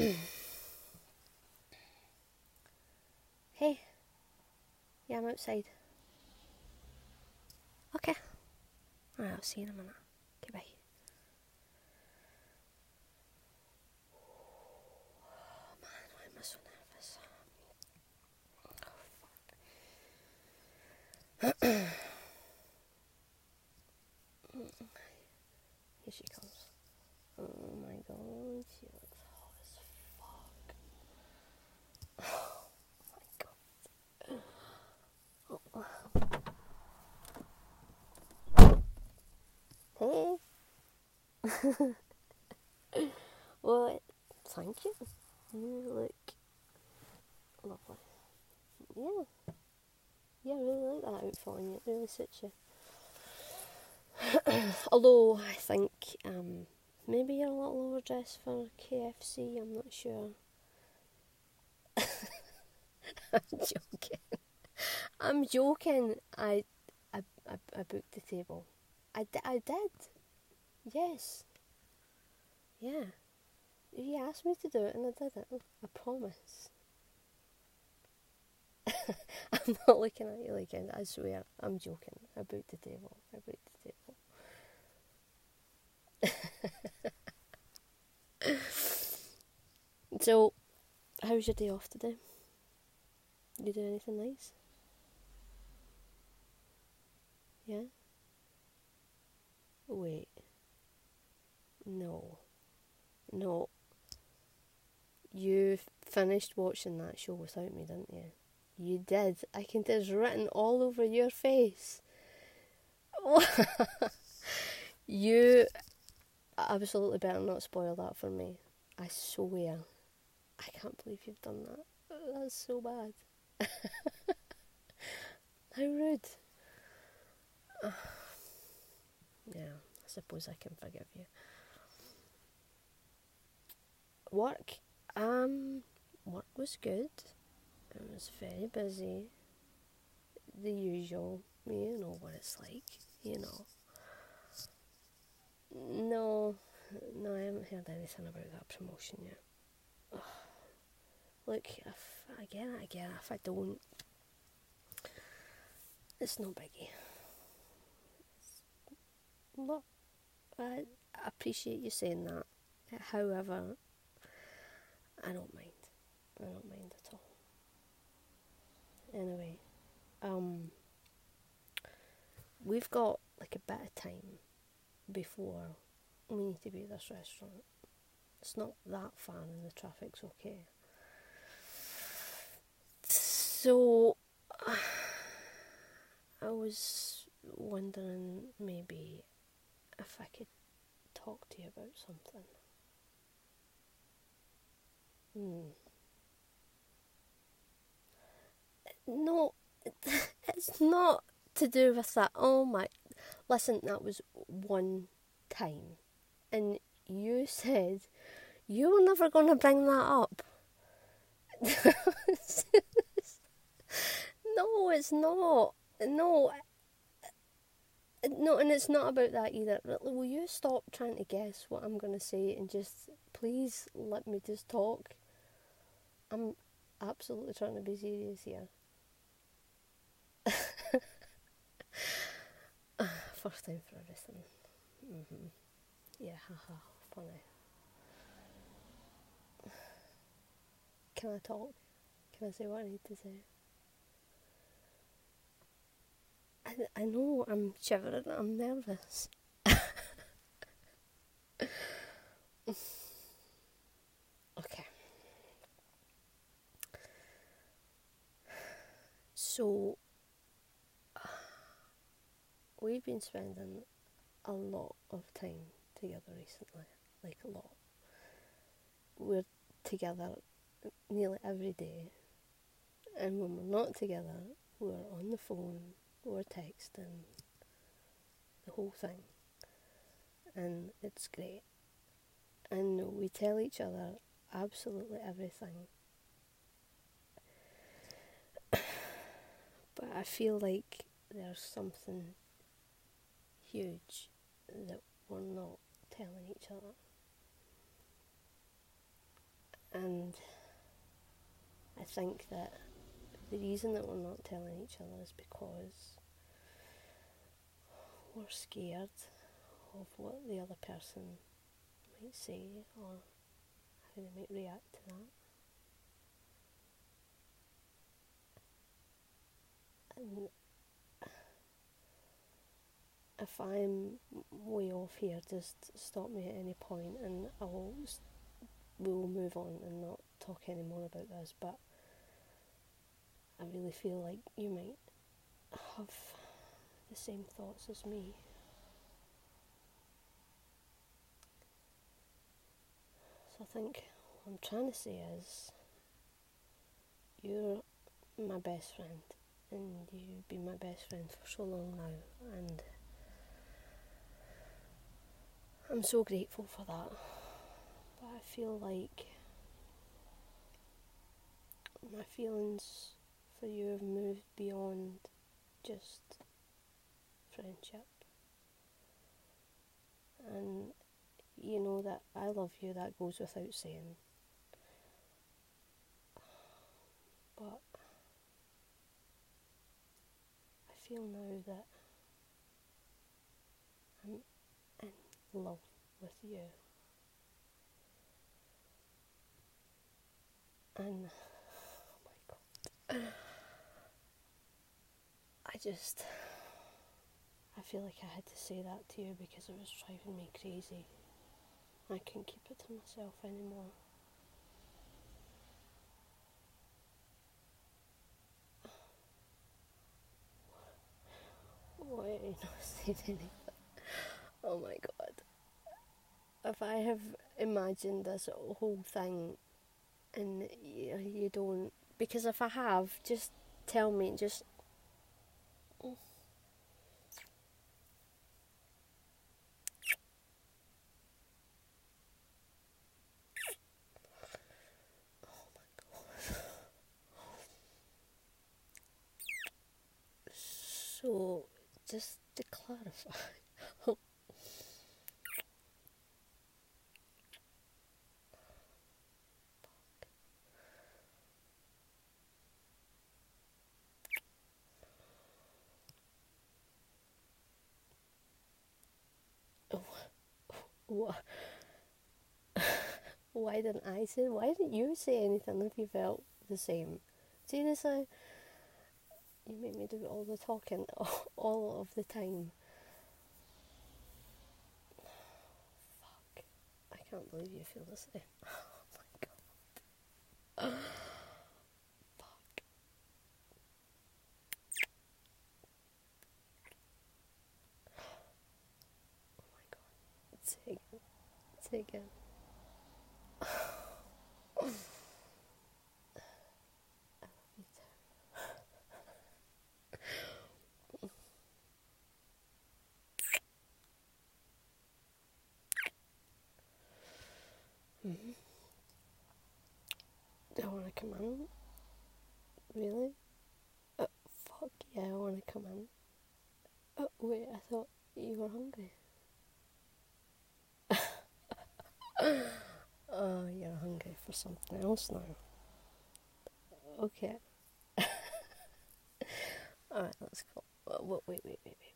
Hey, yeah, I'm outside. Okay. Alright, I'll see you in a minute. Okay, bye. Oh man, why am I so nervous? Here she comes. Oh my god, she looks hot as fuck. Oh my god. Hey. Well, thank you. You look lovely. Yeah. Yeah, I really like that outfit on you. It really suits you. Although, I think maybe you're a little overdressed for KFC. I'm not sure. I'm joking. I'm joking. I booked the table. I did. Yes. Yeah. You asked me to do it and I did it. I promise. I'm not looking at you like it. I swear. I'm joking. I booked the table. I booked the table. So, how was your day off today? Did you do anything nice? Yeah? Wait. No. No. You finished watching that show without me, didn't you? You did. I can. It's written all over your face. You absolutely better not spoil that for me. I swear. I can't believe you've done that. That's so bad. How rude. Yeah, I suppose I can forgive you. Work. Work was good. It was very busy. The usual. You know what it's like. You know. No, I haven't heard anything about that promotion yet. Ugh. Look, if I get it, I get it. If I don't, it's no biggie. Look, I appreciate you saying that. However, I don't mind. I don't mind at all. Anyway, we've got like a bit of time before we need to be at this restaurant. It's not that far and the traffic's okay. So, I was wondering maybe if I could talk to you about something. No, it's not to do with that. Oh my, listen, that was one time. And you said you were never going to bring that up. No, it's not. No, and it's not about that either. Will you stop trying to guess what I'm going to say and just please let me just talk? I'm absolutely trying to be serious here. First time for everything. Yeah, haha, funny. Can I talk? Can I say what I need to say? I know, I'm shivering, I'm nervous. Okay. So, we've been spending a lot of time together recently. Like, a lot. We're together nearly every day. And when we're not together, we're on the phone, we're texting, the whole thing. And it's great. And we tell each other absolutely everything. But I feel like there's something huge that we're not telling each other. And I think that the reason that we're not telling each other is because we're scared of what the other person might say or how they might react to that. And if I'm way off here, just stop me at any point and we'll move on and not talk anymore about this. But I really feel like you might have the same thoughts as me. So I think what I'm trying to say is, you're my best friend, and you've been my best friend for so long now, and I'm so grateful for that. But I feel like my feelings for you have moved beyond just friendship. And you know that I love you, that goes without saying. But I feel now that I'm in love with you. And oh my god, I feel like I had to say that to you because it was driving me crazy. I couldn't keep it to myself anymore. Why are you not saying anything? Oh my god. If I have imagined this whole thing and you don't, because if I have, just tell me, just so, just to clarify. What? Why didn't I say? Why didn't you say anything if you felt the same? Seriously, you make me do all the talking all of the time. Fuck! I can't believe you feel the same. Oh my god! Fuck! Oh my god! Say again. Mm-hmm. I want to come in. Really? Fuck yeah! I want to come in. Wait, I thought you were hungry. Oh, you're hungry for something else now. Okay. Alright, let's go. Wait.